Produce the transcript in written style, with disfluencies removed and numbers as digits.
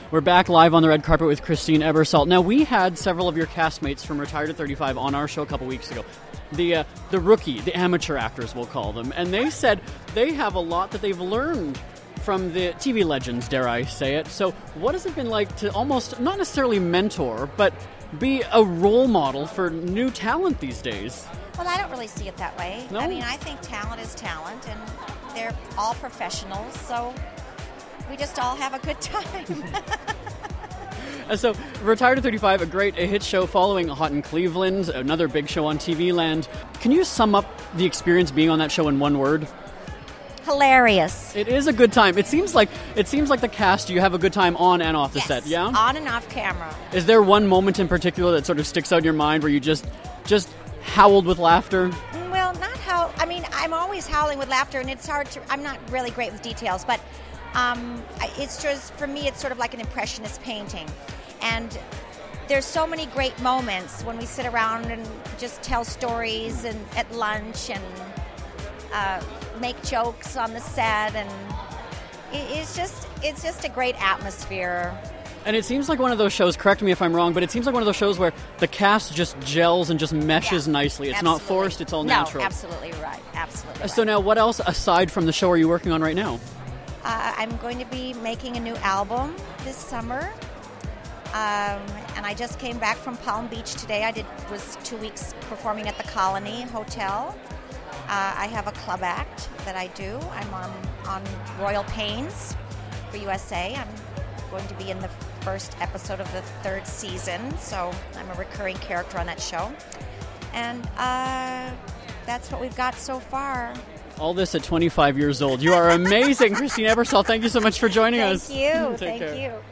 We're back live on the red carpet with Christine Ebersole. Now, we had several of your castmates from Retired at 35 on our show a couple weeks ago. The rookie, the amateur actors, we'll call them. And they said they have a lot that they've learned from the TV legends, dare I say it. So what has it been like to almost, not necessarily mentor, but be a role model for new talent these days? Well, I don't really see it that way. No? I mean, I think talent is talent, and they're all professionals, so we just all have a good time. So, Retired at 35, a hit show following Hot in Cleveland, another big show on TV land. Can you sum up the experience being on that show in one word? Hilarious. It is a good time. It seems like the cast, you have a good time on and off the set, yeah? On and off camera. Is there one moment in particular that sort of sticks out in your mind where you just howled with laughter? Well, not how. I mean, I'm always howling with laughter, and it's hard to. I'm not really great with details, but it's just, for me, it's sort of like an impressionist painting. And there's so many great moments when we sit around and just tell stories and at lunch and make jokes on the set, and it's just a great atmosphere. And it seems like one of those shows, correct me if I'm wrong, but it seems like one of those shows where the cast just gels and just meshes nicely. It's absolutely. Not forced, it's all natural. No, absolutely right. Absolutely right. So now, what else, aside from the show, are you working on right now? I'm going to be making a new album this summer. And I just came back from Palm Beach today. Was 2 weeks performing at the Colony Hotel. I have a club act that I do. I'm on Royal Pains for USA. I'm going to be in the first episode of the third season, so I'm a recurring character on that show. And that's what we've got so far. All this at 25 years old. You are amazing, Christine Ebersole. Thank you so much for joining us. Thank you. Take care. Thank you.